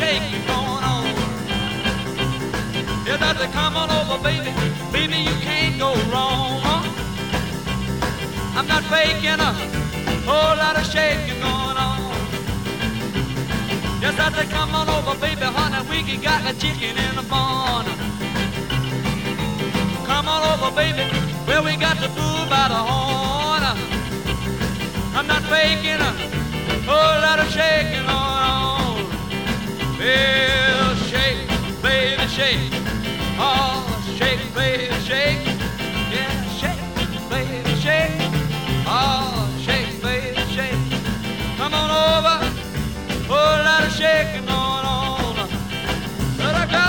shaking going on. Yeah, that's a come on over, baby. Baby, you can't go wrong. I'm not faking a whole lot of shaking going on. Yes, I say come on over, baby, honey. We got a chicken in the barn. Come on over, baby. Well, we got the bull by the horn. I'm not faking a whole lot of shaking going on. Well, shake, baby, shake. Oh, shake, baby, shake. Yeah, shake, baby, shake. Oh, shake, baby, shake. Come on over. Whole lot of shaking going on. Let her go.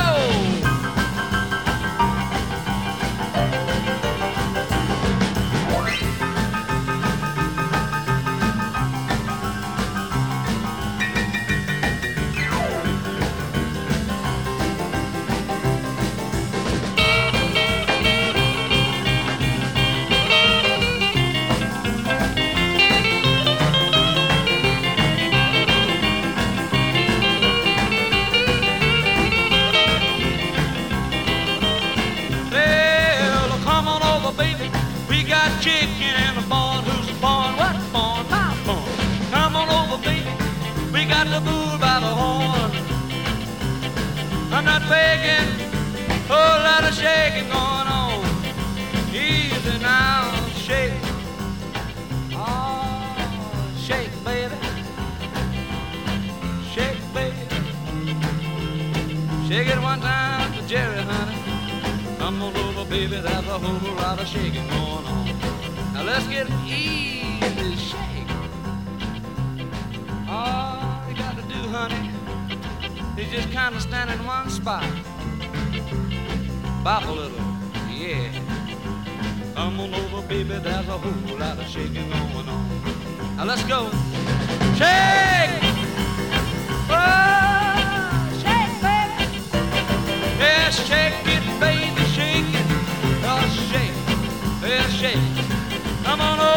Chicken in the barn, who's the barn? What barn? My barn. Come on over, baby. We got the bull by the horn. I'm not faking, whole lot of shaking going on. Easy now, shake. Oh, shake, baby. Shake, baby. Shake it one time to Jerry, honey. Come on over, baby. There's a whole lot of shaking going on. Now let's get easy shake. All you got to do, honey, is just kind of stand in one spot. Bop a little, yeah. Come on over, baby, there's a whole lot of shaking going on. Now let's go. Shake! Oh, shake, baby. Yeah, shake it, baby, shake it. Oh, shake, yeah, shake. Come on over.